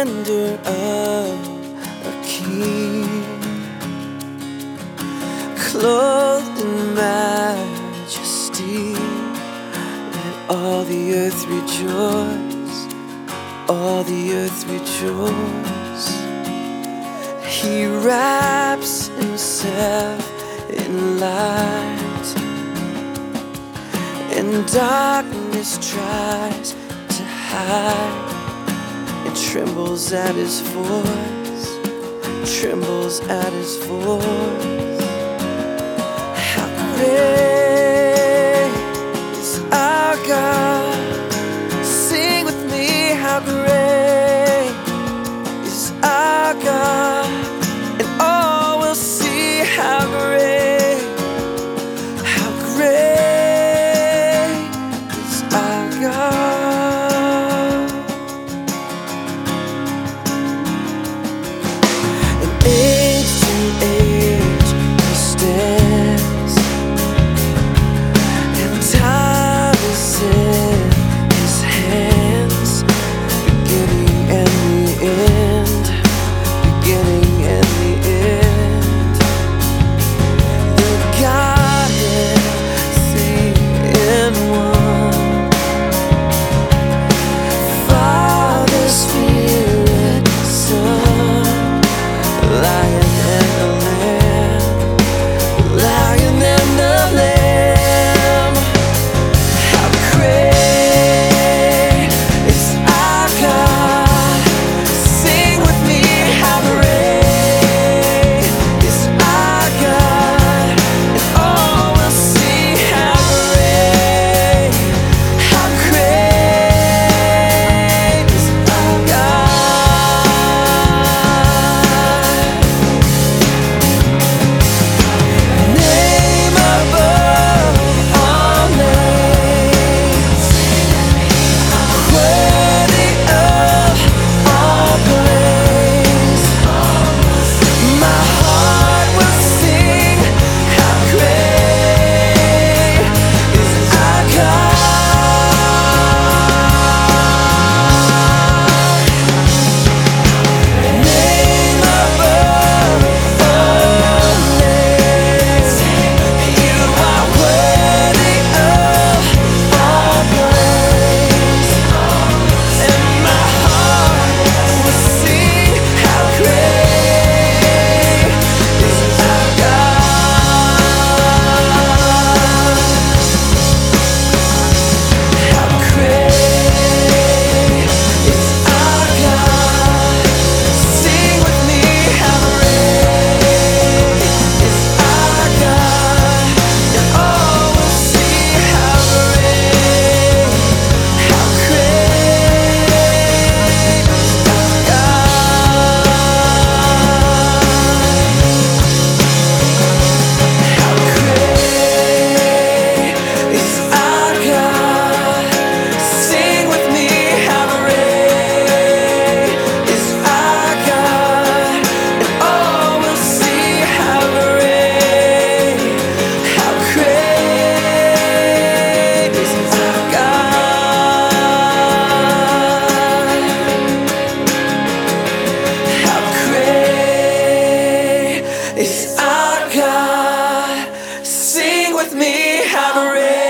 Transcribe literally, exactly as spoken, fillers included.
splendor of a king, clothed in majesty. Let all the earth rejoice, all the earth rejoice. He wraps himself in light, and darkness tries to hide. It trembles at his voice, trembles at his voice. How great is our God? Sing with me, how great is our God, and all will see how great, how great is our God. Age to age he stands, and time is in his hands. Beginning and the end, beginning and the end. The Godhead, three in one. Father, Spirit, Son, Lion and the Lamb, Lion and the Lamb. How great is our God? Sing with me, how great is our God, and all will see how great, how great is our God. Name above all names, worthy of all praise. My heart will sing, how great is our God. Name above all names, you are worthy of all praise. And my heart will sing, how great is our God. How great is our God? Sing with me, how great is our God, and all will see how great, how great is our God. How great is our God? Sing with me, how great is our God, and all will see how great, how great is our God. How great is our God? Sing with me, how great